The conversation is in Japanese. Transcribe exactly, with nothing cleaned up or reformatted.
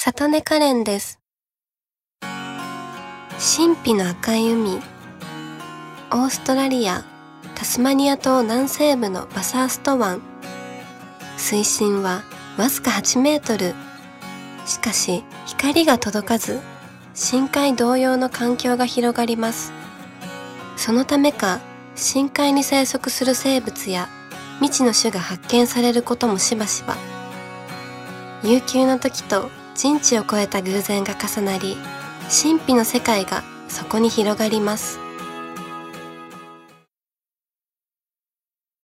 里根カレンです。神秘の赤い海。オーストラリア・タスマニア島南西部のバサースト湾。水深はわずかはちメートル。しかし光が届かず、深海同様の環境が広がります。そのためか、深海に生息する生物や未知の種が発見されることもしばしば。悠久の時と人知を超えた偶然が重なり、神秘の世界がそこに広がります。